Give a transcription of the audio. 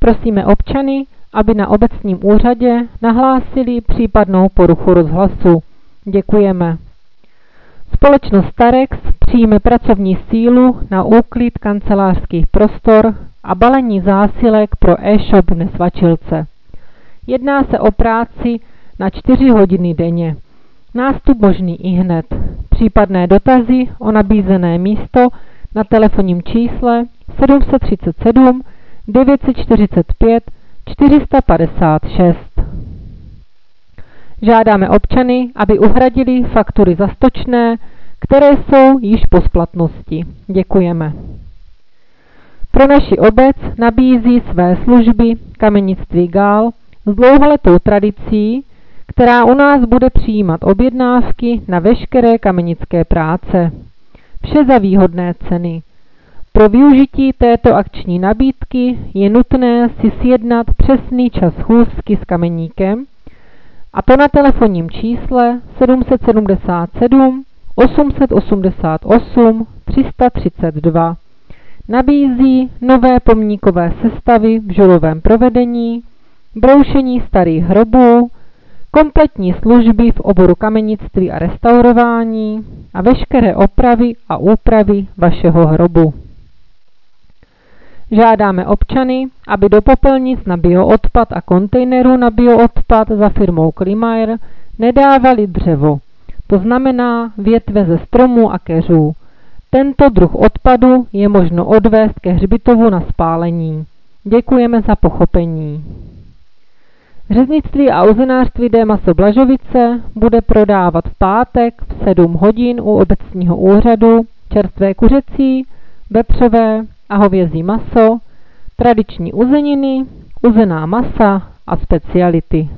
Prosíme občany, aby na obecním úřadě nahlásili případnou poruchu rozhlasu. Děkujeme. Společnost Starex přijme pracovní sílu na úklid kancelářských prostor a balení zásilek pro e-shop v Nesvačilce. Jedná se o práci na 4 hodiny denně. Nástup možný ihned. Případné dotazy o nabízené místo na telefonním čísle 737 945 456. Žádáme občany, aby uhradili faktury za stočné, které jsou již po splatnosti. Děkujeme. Pro naši obec nabízí své služby Kamenictví Gál s dlouholetou tradicí, která u nás bude přijímat objednávky na veškeré kamenické práce. Vše za výhodné ceny. Pro využití této akční nabídky je nutné si sjednat přesný čas schůzky s kameníkem, a to na telefonním čísle 777 888 332. Nabízí nové pomníkové sestavy v žulovém provedení, broušení starých hrobů, kompletní služby v oboru kamenictví a restaurování a veškeré opravy a úpravy vašeho hrobu. Žádáme občany, aby do popelnic na bioodpad a kontejnerů na bioodpad za firmou Klimair nedávali dřevo, to znamená větve ze stromů a keřů. Tento druh odpadu je možno odvést ke hřbitovu na spálení. Děkujeme za pochopení. Řeznictví a uzenářství D. Maso Blažovice bude prodávat v pátek v 7 hodin u obecního úřadu čerstvé kuřecí, vepřové a hovězí maso, tradiční uzeniny, uzená masa a speciality.